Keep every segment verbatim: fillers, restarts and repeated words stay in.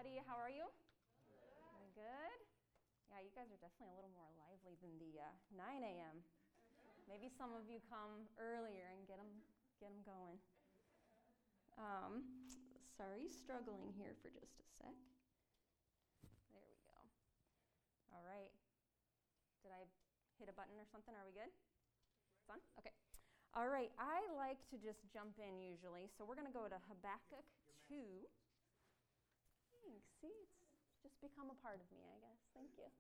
everybody. How are you? Good. Good? Yeah, you guys are definitely a little more lively than the uh, nine a.m. Maybe some of you come earlier and get them, get them going. Um, sorry, struggling here for just a sec. There we go. All right. Did I hit a button or something? Are we good? It's on? Okay. All right. I like to just jump in usually, so we're going to go to Habakkuk two. Thanks. See, it's just become a part of me, I guess. Thank you.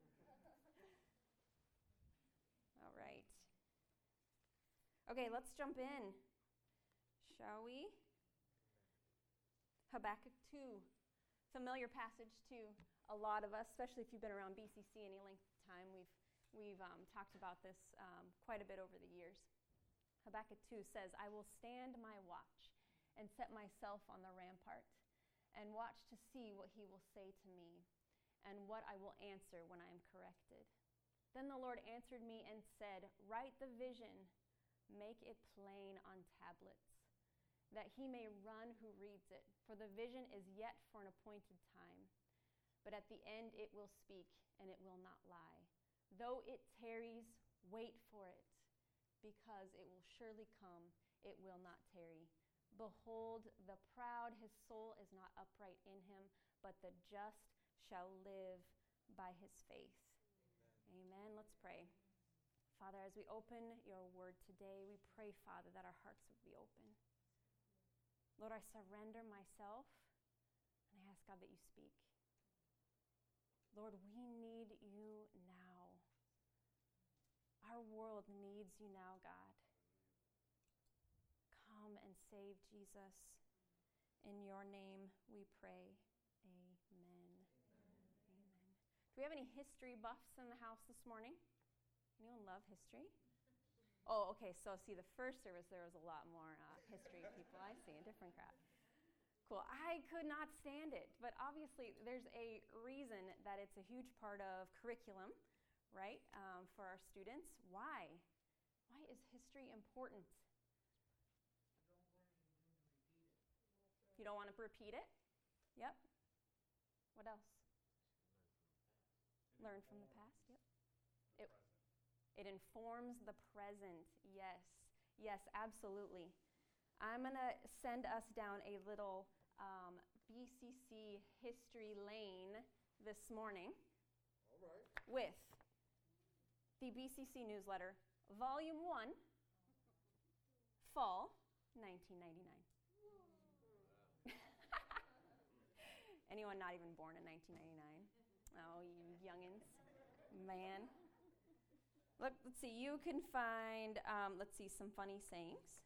All right. Okay, let's jump in, shall we? Habakkuk two. Familiar passage to a lot of us, especially if you've been around B C C any length of time. We've we've um, talked about this um, quite a bit over the years. Habakkuk two says, "I will stand my watch and set myself on the rampart and watch to see what he will say to me and what I will answer when I am corrected. Then the Lord answered me and said, write the vision, make it plain on tablets, that he may run who reads it. For the vision is yet for an appointed time, but at the end it will speak and it will not lie. Though it tarries, wait for it, because it will surely come, it will not tarry. Behold, the proud, his soul is not upright in him, but the just shall live by his faith." Amen. Amen. Let's pray. Father, as we open your word today, we pray, Father, that our hearts would be open. Lord, I surrender myself, and I ask, God, that you speak. Lord, we need you now. Our world needs you now, God. Come and save Jesus. In your name we pray. Amen. Amen. Amen. Do we have any history buffs in the house this morning? Anyone love history? Oh, okay, so see, the first service, there was a lot more uh, history people. I see, a different crowd. Cool. I could not stand it, but obviously there's a reason that it's a huge part of curriculum, right, um, for our students. Why? Why is history important? You don't want to repeat it? Yep. What else? Learn from the past. Yep. It, it informs the present. Yes. Yes, absolutely. I'm going to send us down a little um, B C C history lane this morning. All right. With the B C C newsletter, Volume one, Fall nineteen ninety-nine. Anyone not even born in nineteen ninety-nine? Oh, you youngins. Man. Look, let's see, you can find, um, let's see, some funny sayings.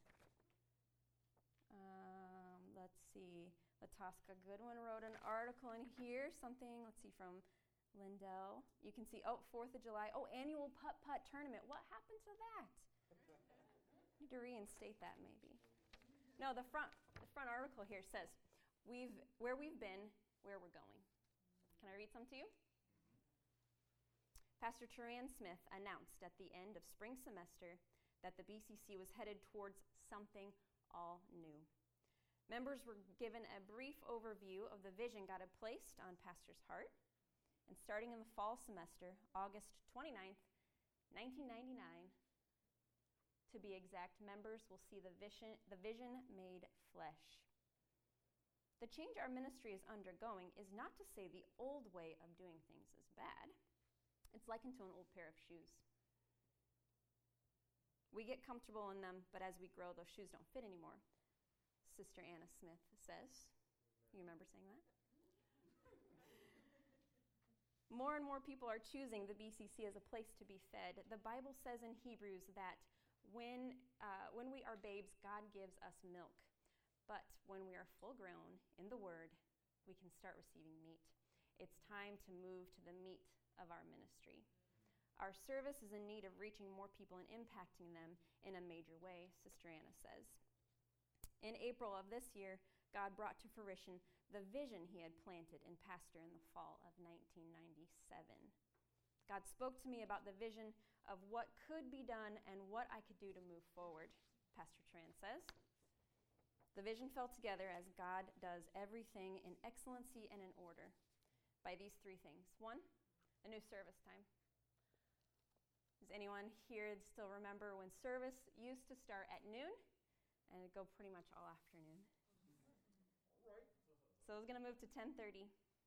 Um, let's see, Lataska Goodwin wrote an article in here, something, let's see, from Lindell. You can see, oh, fourth of July. Oh, annual putt-putt tournament. What happened to that? Need to reinstate that, maybe. No, the front the front article here says, we've where we've been, where we're going. Can I read some to you? Pastor Turan Smith announced at the end of spring semester that the B C C was headed towards something all new. Members were given a brief overview of the vision God had placed on Pastor's heart. And starting in the fall semester, August twenty-ninth, nineteen ninety-nine, to be exact, members will see the vision, the vision made flesh. The change our ministry is undergoing is not to say the old way of doing things is bad. It's likened to an old pair of shoes. We get comfortable in them, but as we grow, those shoes don't fit anymore. Sister Anna Smith says. You remember saying that? More and more people are choosing the B C C as a place to be fed. The Bible says in Hebrews that when uh, when we are babes, God gives us milk. But when we are full grown in the Word, we can start receiving meat. It's time to move to the meat of our ministry. Our service is in need of reaching more people and impacting them in a major way, Sister Anna says. In April of this year, God brought to fruition the vision he had planted in Pastor in the fall of nineteen ninety-seven. God spoke to me about the vision of what could be done and what I could do to move forward, Pastor Tran says. The vision fell together as God does everything in excellency and in order. by these three things. One, a new service time. Does anyone here still remember when service used to start at noon and it'd go pretty much all afternoon? All right. So it was going to move to ten thirty.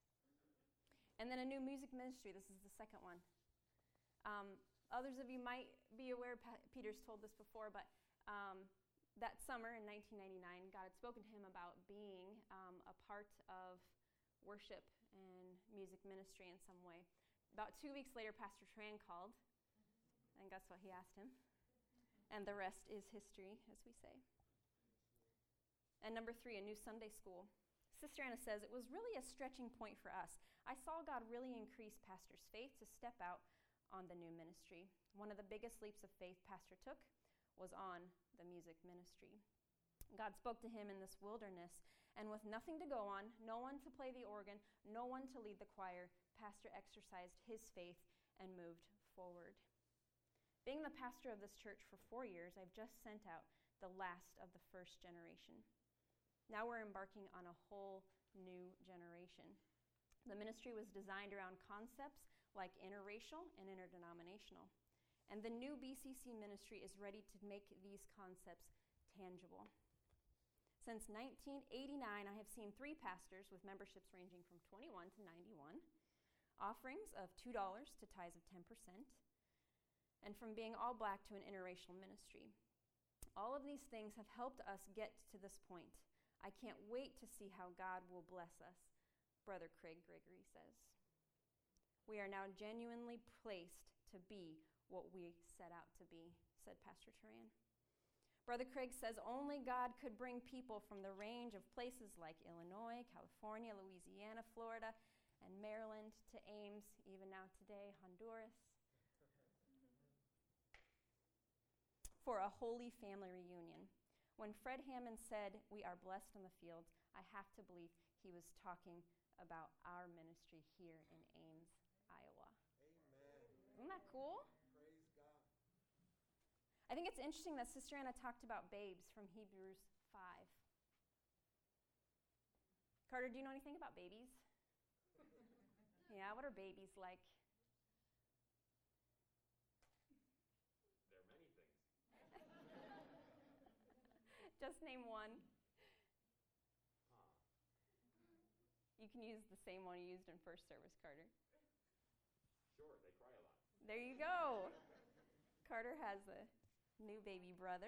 And then a new music ministry. This is the second one. Um, others of you might be aware, pa- Peter's told this before, but um, that summer in nineteen ninety-nine, God had spoken to him about being um, a part of worship and music ministry in some way. About two weeks later, Pastor Tran called, and guess what he asked him? And the rest is history, as we say. And number three, a new Sunday school. Sister Anna says, it was really a stretching point for us. I saw God really increase Pastor's faith to step out on the new ministry. One of the biggest leaps of faith Pastor took was on the music ministry. God spoke to him in this wilderness, and with nothing to go on, no one to play the organ, no one to lead the choir, Pastor exercised his faith and moved forward. Being the pastor of this church for four years, I've just sent out the last of the first generation. Now we're embarking on a whole new generation. The ministry was designed around concepts like interracial and interdenominational. And the new B C C ministry is ready to make these concepts tangible. Since nineteen eighty-nine, I have seen three pastors with memberships ranging from twenty-one to ninety-one, offerings of two dollars to tithes of ten percent, and from being all black to an interracial ministry. All of these things have helped us get to this point. I can't wait to see how God will bless us, Brother Craig Gregory says. We are now genuinely placed to be what we set out to be, said Pastor Turan. Brother Craig says only God could bring people from the range of places like Illinois, California, Louisiana, Florida, and Maryland to Ames, even now today, Honduras, for a holy family reunion. When Fred Hammond said, "We are blessed on the field," I have to believe he was talking about our ministry here in Ames, Iowa. Amen. Isn't that cool? Praise God. I think it's interesting that Sister Anna talked about babes from Hebrews five. Carter, do you know anything about babies? Yeah, what are babies like? There are many things. Just name one. Huh. You can use the same one you used in first service, Carter. Sure, they cry a lot. There you go. Carter has a new baby brother.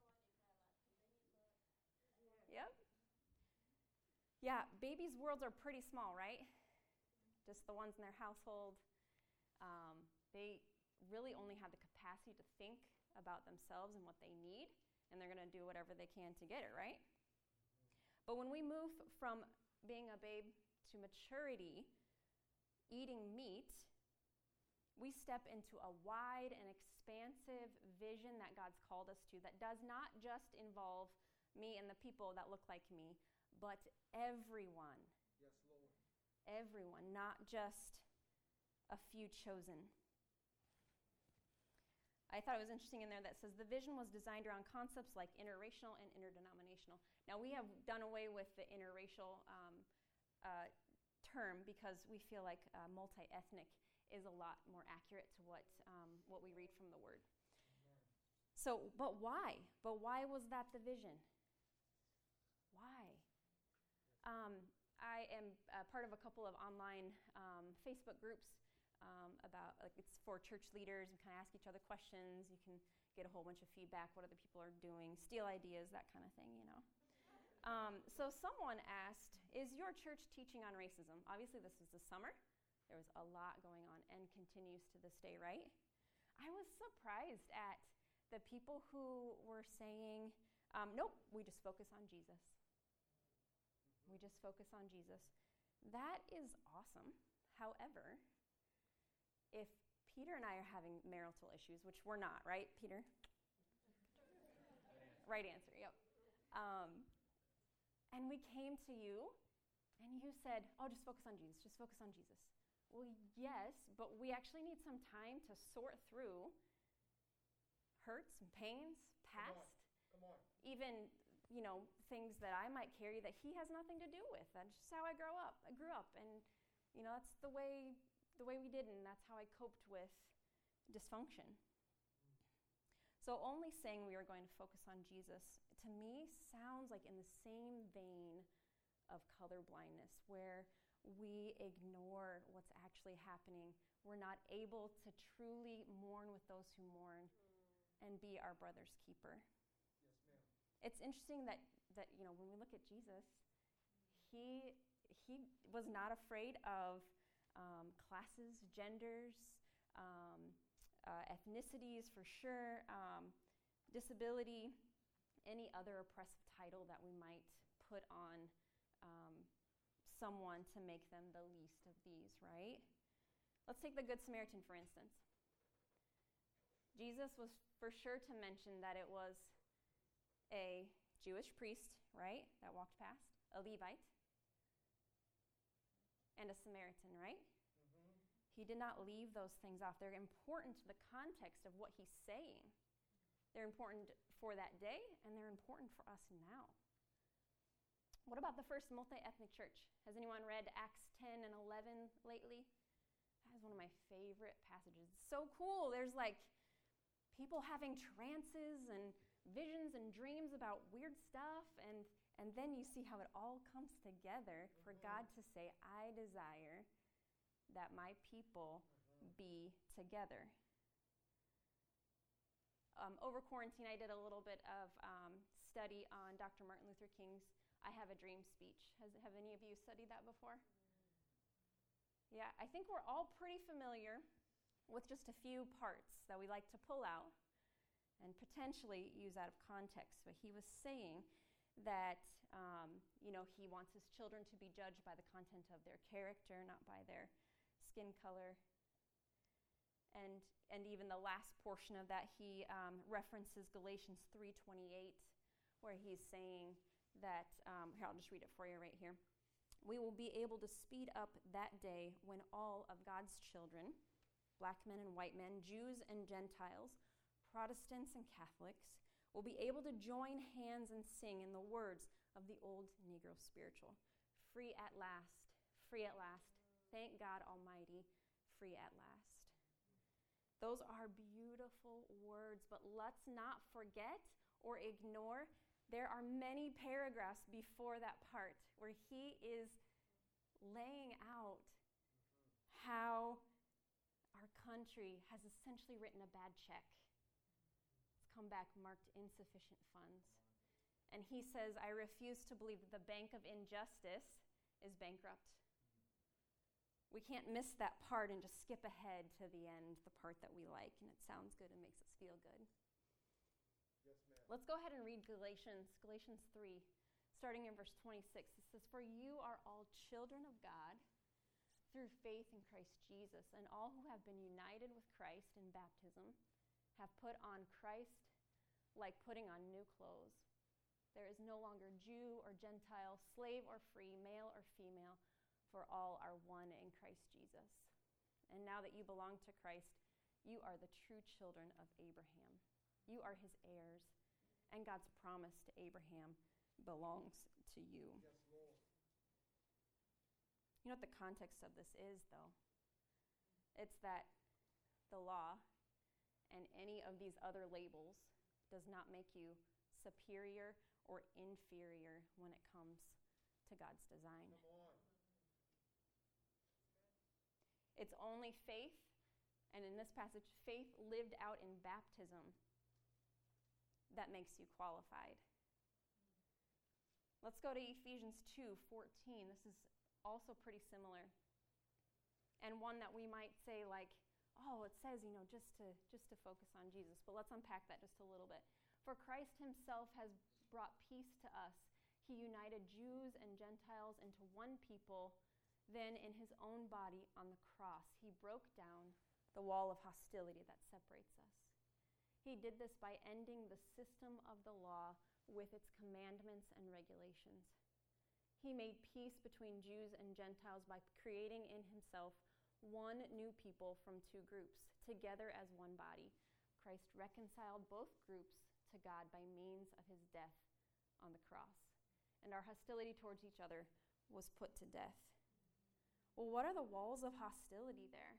Yep. Yeah, babies' worlds are pretty small, right? Just the ones in their household. Um, they really only have the capacity to think about themselves and what they need, and they're going to do whatever they can to get it, right? But when we move from being a babe to maturity, eating meat, we step into a wide and expansive vision that God's called us to that does not just involve me and the people that look like me, but everyone. Yes, Lord. Everyone, not just a few chosen. I thought it was interesting in there that says the vision was designed around concepts like interracial and interdenominational. Now, we have done away with the interracial um, uh, term because we feel like uh, multi-ethnic is a lot more accurate to what um, what we read from the Word. So, but why? But why was that the vision? Why? Um, I am uh, part of a couple of online um, Facebook groups um, about, like, it's for church leaders. We kind of ask each other questions. You can get a whole bunch of feedback, what other people are doing, steal ideas, that kind of thing, you know. Um, so someone asked, is your church teaching on racism? Obviously, this is the summer. There was a lot going on and continues to this day, right? I was surprised at the people who were saying, um, nope, we just focus on Jesus. We just focus on Jesus. That is awesome. However, if Peter and I are having marital issues, which we're not, right, Peter? Right answer, yep. Um, and we came to you, and you said, oh, just focus on Jesus, just focus on Jesus. Well, yes, but we actually need some time to sort through hurts and pains, past, Come on. Come on. even, you know, things that I might carry that he has nothing to do with. That's just how I grow up. I grew up, and You know, that's the way the way we did, and that's how I coped with dysfunction. So only saying we are going to focus on Jesus, to me, sounds like in the same vein of color blindness, where we ignore what's actually happening. We're not able to truly mourn with those who mourn and be our brother's keeper. Yes, ma'am. It's interesting that, that you know, when we look at Jesus, he, he was not afraid of um, classes, genders, um, Uh, ethnicities for sure, um, disability, any other oppressive title that we might put on um, someone to make them the least of these, right? Let's take the Good Samaritan, for instance. Jesus was for sure to mention that it was a Jewish priest, right, that walked past, a Levite, and a Samaritan, right? He did not leave those things off. They're important to the context of what he's saying. They're important for that day, and they're important for us now. What about the first multi-ethnic church? Has anyone read Acts ten and eleven lately? That is one of my favorite passages. It's so cool. There's like people having trances and visions and dreams about weird stuff, and, and then you see how it all comes together for God to say, I desire that my people be together. Um, over quarantine, I did a little bit of um, study on Doctor Martin Luther King's I Have a Dream speech. Has, have any of you studied that before? Yeah, I think we're all pretty familiar with just a few parts that we like to pull out and potentially use out of context. But he was saying that, um, you know, he wants his children to be judged by the content of their character, not by their skin color. And and even the last portion of that, he um, references Galatians three twenty-eight, where he's saying that, um, here, I'll just read it for you right here. We will be able to speed up that day when all of God's children, black men and white men, Jews and Gentiles, Protestants and Catholics, will be able to join hands and sing in the words of the old Negro spiritual. Free at last, free at last. Thank God Almighty, free at last. Those are beautiful words, but let's not forget or ignore there are many paragraphs before that part where he is laying out how our country has essentially written a bad check. It's come back marked insufficient funds. And he says, I refuse to believe that the bank of injustice is bankrupt. We can't miss that part and just skip ahead to the end, the part that we like, and it sounds good and makes us feel good. Yes, ma'am. Let's go ahead and read Galatians, Galatians three, starting in verse twenty-six. It says, For you are all children of God through faith in Christ Jesus, and all who have been united with Christ in baptism have put on Christ like putting on new clothes. There is no longer Jew or Gentile, slave or free, male or female, for all are one in Christ Jesus. And now that you belong to Christ, you are the true children of Abraham. You are his heirs, and God's promise to Abraham belongs to you. Yes, Lord. You know what the context of this is, though? It's that the law and any of these other labels does not make you superior or inferior when it comes to God's design. Come on. It's only faith, and in this passage, faith lived out in baptism that makes you qualified. Let's go to Ephesians two fourteen. This is also pretty similar. And one that we might say like, oh, it says, you know, just to just to focus on Jesus. But let's unpack that just a little bit. For Christ himself has brought peace to us. He united Jews and Gentiles into one people. Then in his own body on the cross, he broke down the wall of hostility that separates us. He did this by ending the system of the law with its commandments and regulations. He made peace between Jews and Gentiles by creating in himself one new people from two groups, together as one body. Christ reconciled both groups to God by means of his death on the cross. And our hostility towards each other was put to death. Well, what are the walls of hostility there?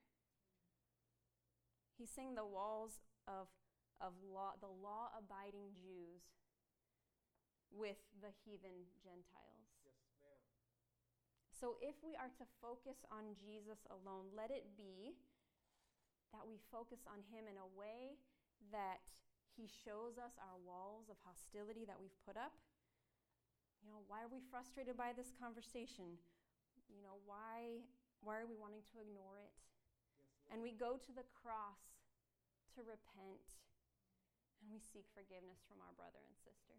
He's saying the walls of, of law, the law-abiding Jews with the heathen Gentiles. Yes, ma'am. So if we are to focus on Jesus alone, let it be that we focus on him in a way that he shows us our walls of hostility that we've put up. You know, why are we frustrated by this conversation? You know, why, why are we wanting to ignore it? Yes, Lord. And we go to the cross to repent, and we seek forgiveness from our brother and sister.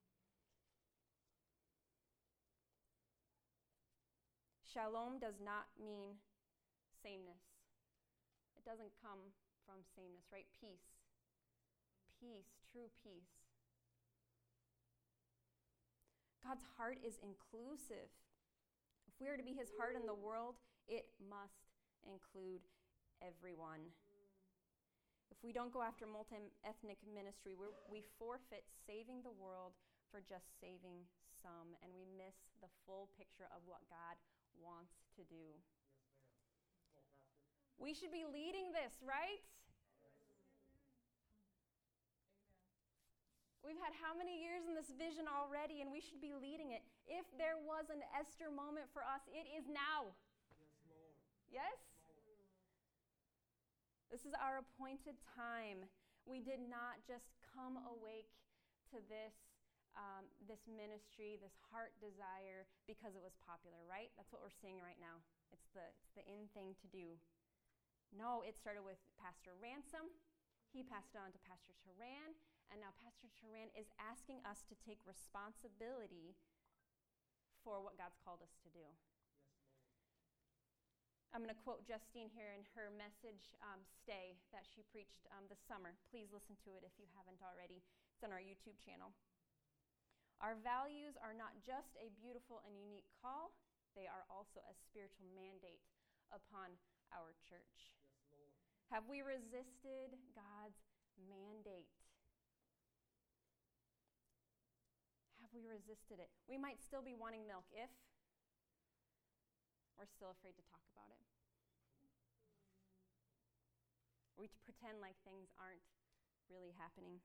Shalom does not mean sameness. It doesn't come from sameness, right? Peace. Peace, true peace. God's heart is inclusive. If we are to be his heart in the world, it must include everyone. If we don't go after multi-ethnic ministry, we're, we forfeit saving the world for just saving some, and we miss the full picture of what God wants to do. Yes, ma'am. Come on, Pastor. We should be leading this, right? We've had how many years in this vision already, and we should be leading it. If there was an Esther moment for us, it is now. Yes, Lord. Yes? Lord. This is our appointed time. We did not just come awake to this, um, this ministry, this heart desire because it was popular, right? That's what we're seeing right now. It's the, it's the in thing to do. No, it started with Pastor Ransom. He passed it on to Pastor Turan. And now Pastor Turan is asking us to take responsibility for what God's called us to do. Yes, Lord. I'm going to quote Justine here in her message, um, Stay, that she preached um, this summer. Please listen to it if you haven't already. It's on our YouTube channel. Our values are not just a beautiful and unique call, they are also a spiritual mandate upon our church. Yes, Lord. Have we resisted God's mandate? Have we resisted it? We might still be wanting milk if we're still afraid to talk about it. We pretend like things aren't really happening.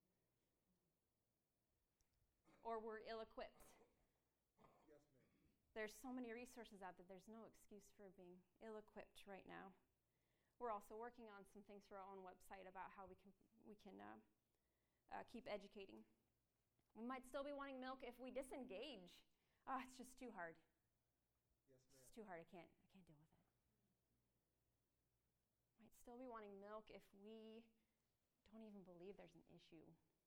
Or we're ill-equipped. Yes, ma'am. There's so many resources out there. There's no excuse for being ill-equipped right now. We're also working on some things for our own website about how we can we can uh, uh, keep educating. We might still be wanting milk if we disengage. Ah, oh, it's just too hard. Yes, ma'am. It's too hard. I can't. I can't deal with it. Might still be wanting milk if we don't even believe there's an issue.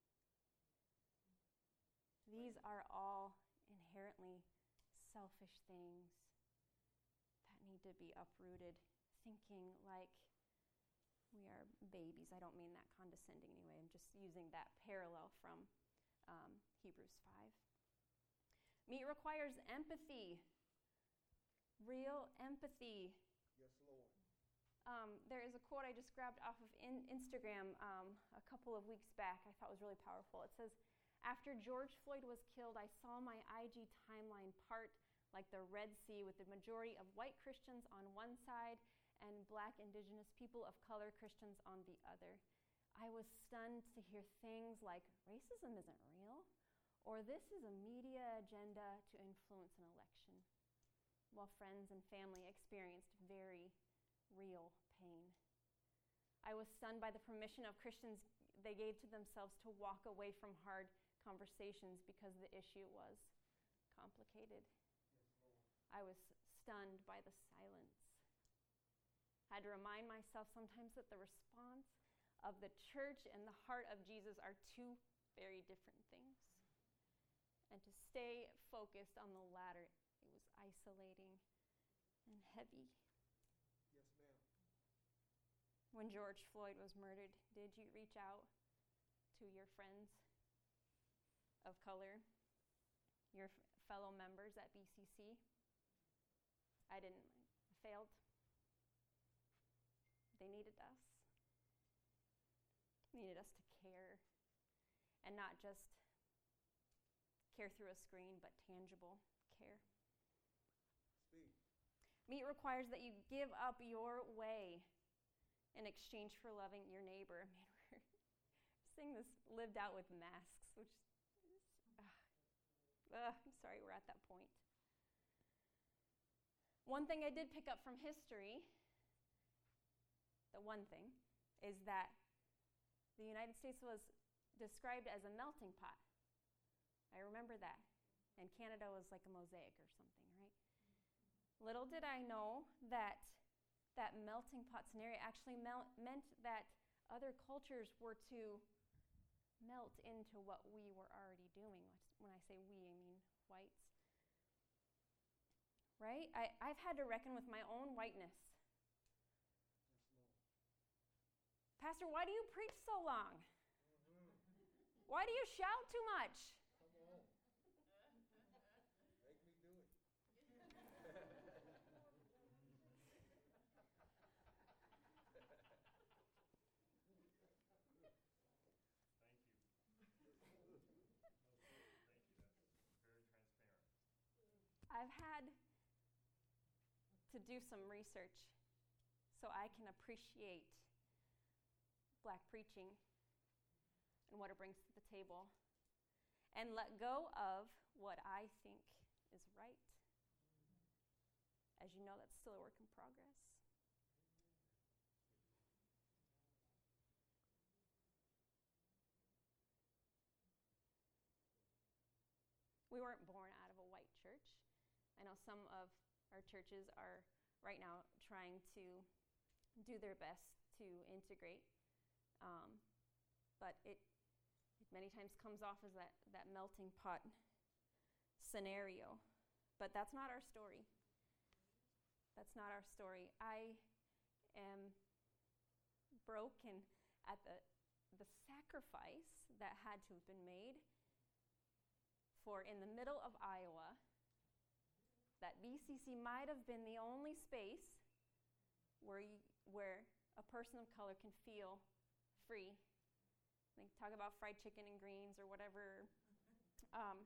These are all inherently selfish things that need to be uprooted. Thinking like we are babies. I don't mean that condescending anyway. I'm just using that parallel from um, Hebrews five. Meat requires empathy. Real empathy. Yes, Lord. Um, there is a quote I just grabbed off of in- Instagram um, a couple of weeks back I thought was really powerful. It says, "After George Floyd was killed, I saw my I G timeline part like the Red Sea with the majority of white Christians on one side and black, indigenous, people of color Christians on the other. I was stunned to hear things like racism isn't real, or this is a media agenda to influence an election, while friends and family experienced very real pain. I was stunned by the permission of Christians they gave to themselves to walk away from hard conversations because the issue was complicated. Yes, Lord. I was stunned by the silence. I had to remind myself sometimes that the response of the church and the heart of Jesus are two very different things. And to stay focused on the latter, it was isolating and heavy. Yes, ma'am. When George Floyd was murdered, did you reach out to your friends of color, your f- fellow members at B C C? I didn't. I failed. They needed us. Needed us to care, and not just care through a screen, but tangible care. Speak. Meat requires that you give up your way in exchange for loving your neighbor. Man, we're seeing this lived out with masks, which is, uh, uh, I'm sorry we're at that point. One thing I did pick up from history, the one thing, is that the United States was described as a melting pot. I remember that. And Canada was like a mosaic or something, right? Little did I know that that melting pot scenario actually mel- meant that other cultures were to melt into what we were already doing. When I say we, I mean whites. Right? I, I've had to reckon with my own whiteness. Yes, Lord. Pastor, why do you preach so long? Mm-hmm. Why do you shout too much? Come on. Make me do it. I've had to do some research so I can appreciate Black preaching and what it brings to the table and let go of what I think is right. As you know, that's still a work in progress. We weren't born out of a white church. I know some of our churches are right now trying to do their best to integrate, um, but it, it many times comes off as that, that melting pot scenario. But that's not our story. That's not our story. I am broken at the, the sacrifice that had to have been made for, in the middle of Iowa, that B C C might have been the only space where you, where a person of color can feel free. They talk about fried chicken and greens or whatever. Um,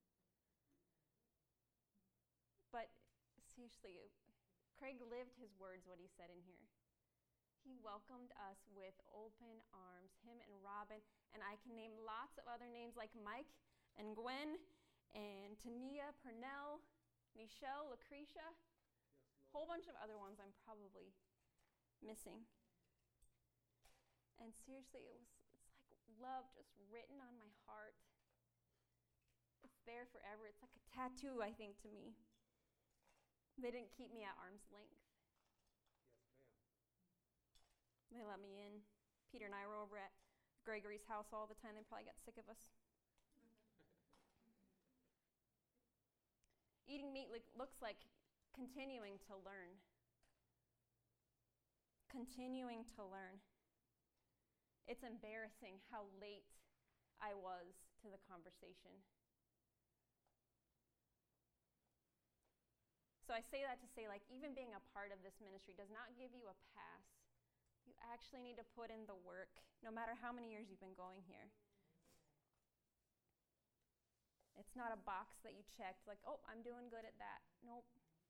but seriously, Craig lived his words, what he said in here. He welcomed us with open arms, him and Robin, and I can name lots of other names like Mike and Gwen and Tania, Pernell, Michelle, Lucretia, Yes, a whole bunch of other ones I'm probably missing. And seriously, it was it's like love just written on my heart. It's there forever. It's like a tattoo, I think, to me. They didn't keep me at arm's length. Yes, ma'am. They let me in. Peter and I were over at Gregory's house all the time. They probably got sick of us. Eating meat li- looks like continuing to learn. Continuing to learn. It's embarrassing how late I was to the conversation. So I say that to say, like, even being a part of this ministry does not give you a pass. You actually need to put in the work, no matter how many years you've been going here. It's not a box that you checked, like, oh, I'm doing good at that. Nope.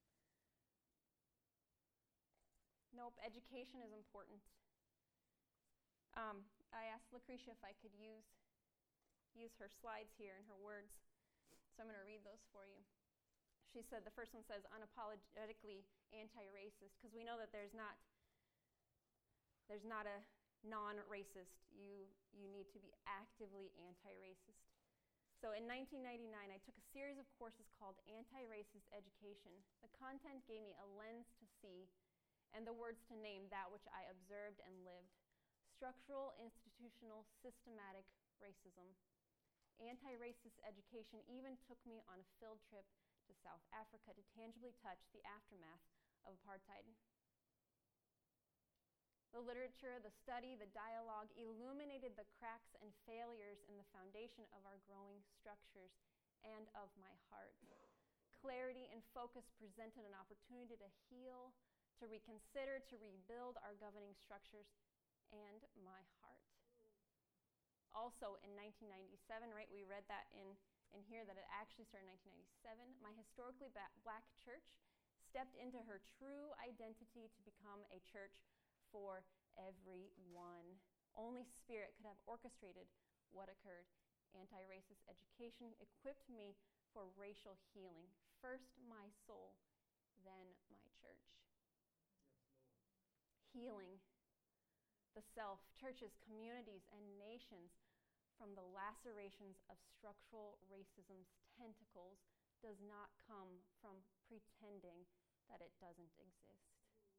Nope, education is important. Um, I asked Lucretia if I could use, use her slides here and her words, so I'm going to read those for you. She said, the first one says, unapologetically anti-racist, because we know that there's not, there's not a non-racist. You, you need to be actively anti-racist. So in nineteen ninety-nine, I took a series of courses called Anti-Racist Education. The content gave me a lens to see and the words to name that which I observed and lived. Structural, institutional, systematic racism. Anti-racist education even took me on a field trip to South Africa to tangibly touch the aftermath of apartheid. The literature, the study, the dialogue illuminated the cracks and failures in the foundation of our growing structures and of my heart. Clarity and focus presented an opportunity to heal, to reconsider, to rebuild our governing structures and my heart. Also in nineteen ninety-seven, right, we read that in, in here that it actually started in nineteen ninety-seven, my historically ba- black church stepped into her true identity to become a church for everyone. Only Spirit could have orchestrated what occurred. Anti-racist education equipped me for racial healing. First my soul, then my church. Yes, Lord. Healing the self, churches, communities, and nations from the lacerations of structural racism's tentacles does not come from pretending that it doesn't exist.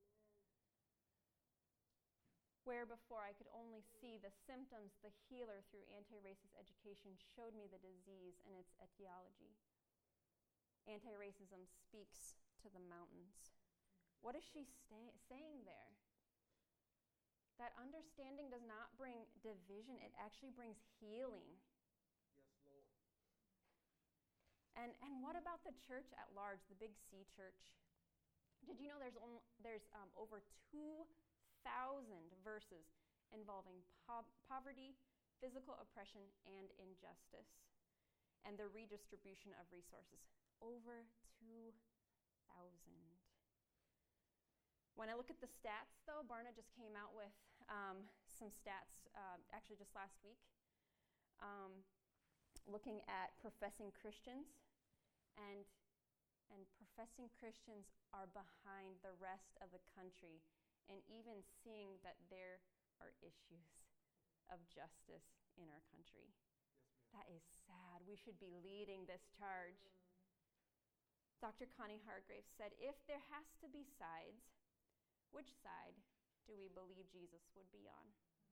Where before I could only see the symptoms, the healer through anti-racist education showed me the disease and its etiology. Anti-racism speaks to the mountains. What is she sta- saying there? That understanding does not bring division, it actually brings healing. Yes, Lord. And and what about the church at large, the Big C church? Did you know there's only, there's um, over two thousand verses involving po- poverty, physical oppression, and injustice, and the redistribution of resources? Over two thousand. When I look at the stats, though, Barna just came out with um, some stats, uh, actually just last week, um, looking at professing Christians, and and professing Christians are behind the rest of the country, and even seeing that there are issues of justice in our country. Yes, ma'am. That is sad. We should be leading this charge. Doctor Connie Hargraves said, if there has to be sides, which side do we believe Jesus would be on?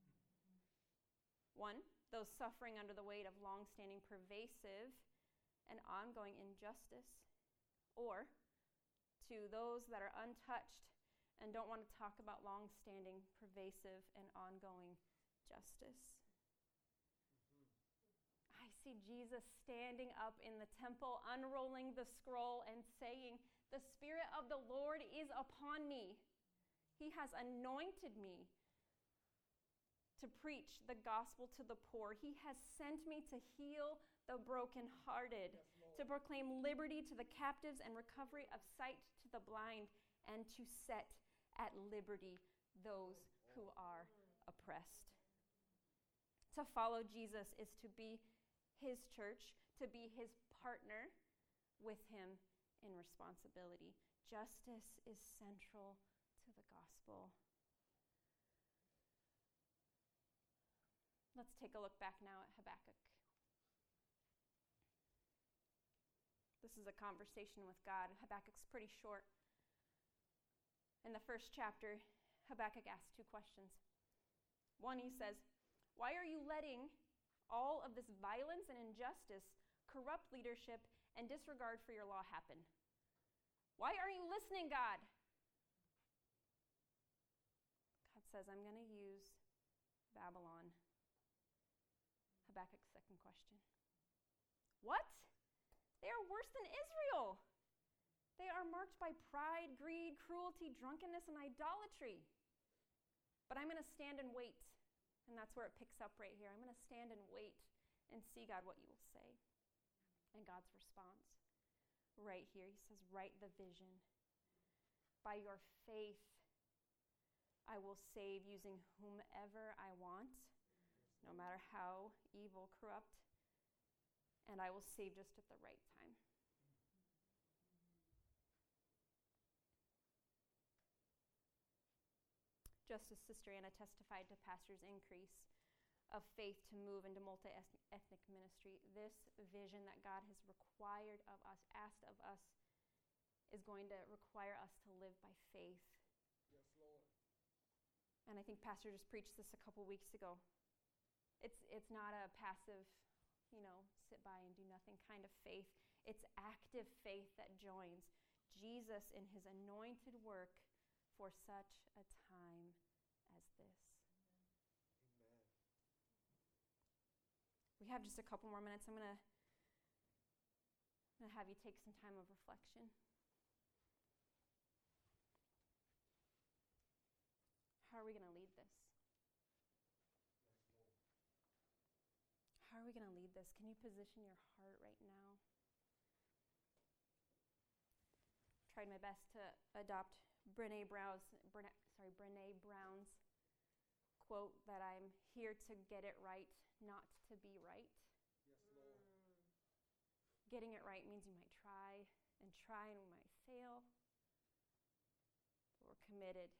One, those suffering under the weight of long-standing, pervasive, and ongoing injustice. Or two, those that are untouched and don't want to talk about long-standing, pervasive, and ongoing justice. Mm-hmm. I see Jesus standing up in the temple, unrolling the scroll and saying, "The Spirit of the Lord is upon me. He has anointed me to preach the gospel to the poor. He has sent me to heal the brokenhearted, Yes, Lord. to proclaim liberty to the captives and recovery of sight to the blind, and to set at liberty those who are oppressed." To follow Jesus is to be his church, to be his partner with him in responsibility. Justice is central to the gospel. Let's take a look back now at Habakkuk. This is a conversation with God. Habakkuk's pretty short. In the first chapter, Habakkuk asks two questions. One, he says, "Why are you letting all of this violence and injustice, corrupt leadership, and disregard for your law happen? Why aren't you listening, God?" God says, "I'm going to use Babylon." Habakkuk's second question. "What? They are worse than Israel. They are marked by pride, greed, cruelty, drunkenness, and idolatry. But I'm going to stand and wait." And that's where it picks up right here. "I'm going to stand and wait and see, God, what you will say." And God's response, right here, he says, "Write the vision. By your faith, I will save using whomever I want, no matter how evil, corrupt, and I will save just at the right time." Just as Sister Anna testified to Pastor's increase of faith to move into multi-ethnic ministry, this vision that God has required of us, asked of us, is going to require us to live by faith. Yes, Lord. And I think Pastor just preached this a couple weeks ago. It's it's not a passive, you know, sit by and do nothing kind of faith. It's active faith that joins Jesus in his anointed work for such a time as this. Amen. We have just a couple more minutes. I'm going to I'm going to have you take some time of reflection. How are we going to lead this? Yes, Lord. How are we going to lead this? Can you position your heart right now? Try tried my best to adopt Brene Brown's, Brene, sorry, Brene Brown's quote that I'm here to get it right, not to be right. Yes, Lord. Getting it right means you might try and try and we might fail. But we're committed.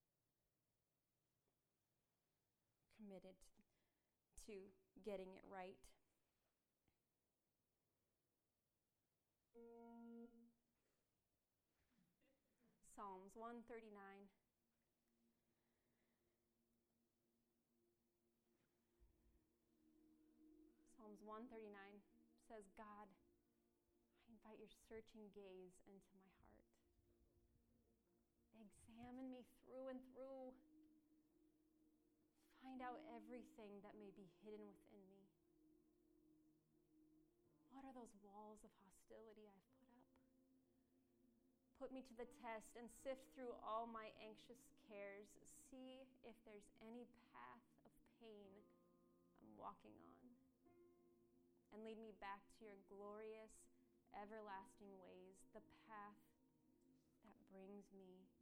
Committed to getting it right. Psalms one thirty-nine. Psalms one thirty-nine says, God, I invite your searching gaze into my heart. Examine me through and through. Find out everything that may be hidden within me. What are those walls of hostility I've put up? Put me to the test and sift through all my anxious cares. See if there's any path of pain I'm walking on. And lead me back to your glorious, everlasting ways, the path that brings me